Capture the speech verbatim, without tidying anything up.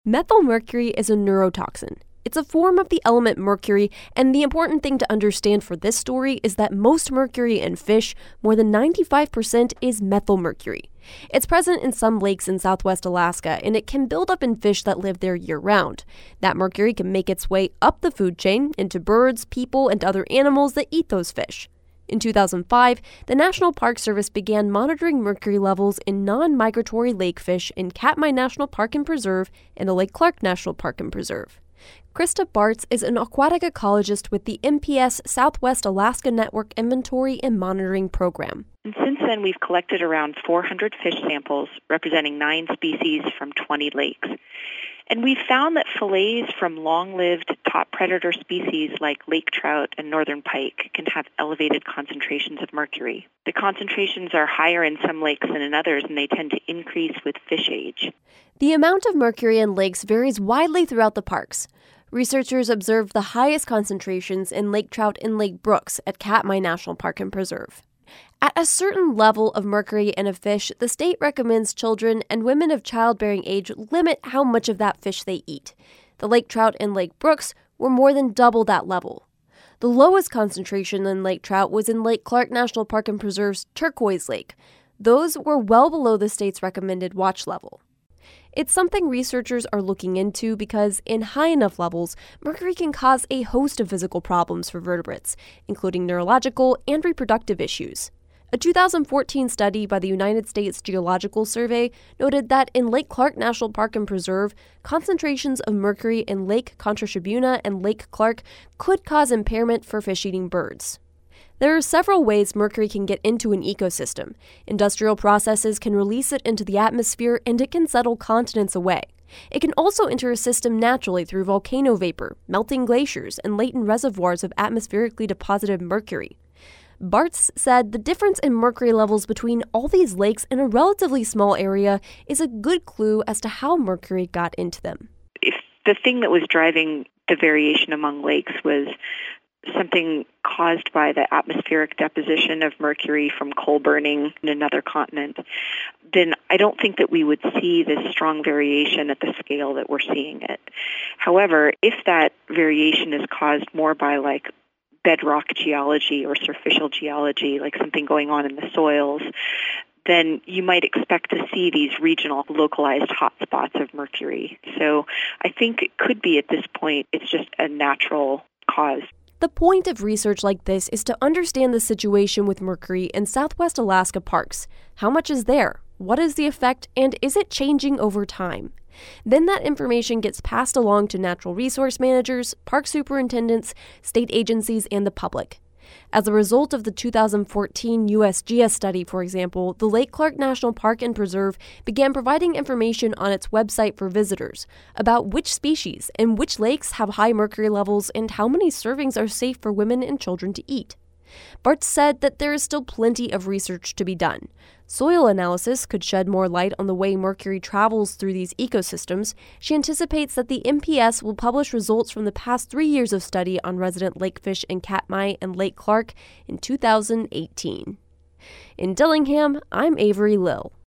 Methylmercury is a neurotoxin. It's a form of the element mercury, and the important thing to understand for this story is that most mercury in fish, more than ninety-five percent, is methylmercury. It's present in some lakes in southwest Alaska, and it can build up in fish that live there year-round. That mercury can make its way up the food chain into birds, people, and other animals that eat those fish. In two thousand five, the National Park Service began monitoring mercury levels in non-migratory lake fish in Katmai National Park and Preserve and the Lake Clark National Park and Preserve. Krista Bartz is an aquatic ecologist with the N P S Southwest Alaska Network Inventory and Monitoring Program. And since then, we've collected around four hundred fish samples representing nine species from twenty lakes. And we've found that fillets from long-lived top predator species like lake trout and northern pike can have elevated concentrations of mercury. The concentrations are higher in some lakes than in others, and they tend to increase with fish age. The amount of mercury in lakes varies widely throughout the parks. Researchers observed the highest concentrations in lake trout and Lake Brooks at Katmai National Park and Preserve. At a certain level of mercury in a fish, the state recommends children and women of childbearing age limit how much of that fish they eat. The lake trout in Lake Brooks were more than double that level. The lowest concentration in lake trout was in Lake Clark National Park and Preserve's Turquoise Lake. Those were well below the state's recommended watch level. It's something researchers are looking into because in high enough levels, mercury can cause a host of physical problems for vertebrates, including neurological and reproductive issues. A two thousand fourteen study by the United States Geological Survey noted that in Lake Clark National Park and Preserve, concentrations of mercury in Lake Contra Tribuna and Lake Clark could cause impairment for fish-eating birds. There are several ways mercury can get into an ecosystem. Industrial processes can release it into the atmosphere, and it can settle continents away. It can also enter a system naturally through volcano vapor, melting glaciers, and latent reservoirs of atmospherically deposited mercury. Bartz said the difference in mercury levels between all these lakes in a relatively small area is a good clue as to how mercury got into them. If the thing that was driving the variation among lakes was something caused by the atmospheric deposition of mercury from coal burning in another continent, then I don't think that we would see this strong variation at the scale that we're seeing it. However, if that variation is caused more by like bedrock geology or superficial geology, like something going on in the soils, then you might expect to see these regional localized hotspots of mercury. So I think it could be at this point, it's just a natural cause. The point of research like this is to understand the situation with mercury in Southwest Alaska parks. How much is there? What is the effect? And is it changing over time? Then that information gets passed along to natural resource managers, park superintendents, state agencies, and the public. As a result of the two thousand fourteen U S G S study, for example, the Lake Clark National Park and Preserve began providing information on its website for visitors about which species and which lakes have high mercury levels and how many servings are safe for women and children to eat. Bartz said that there is still plenty of research to be done. Soil analysis could shed more light on the way mercury travels through these ecosystems. She anticipates that the N P S will publish results from the past three years of study on resident lakefish in Katmai and Lake Clark in two thousand eighteen. In Dillingham, I'm Avery Lill.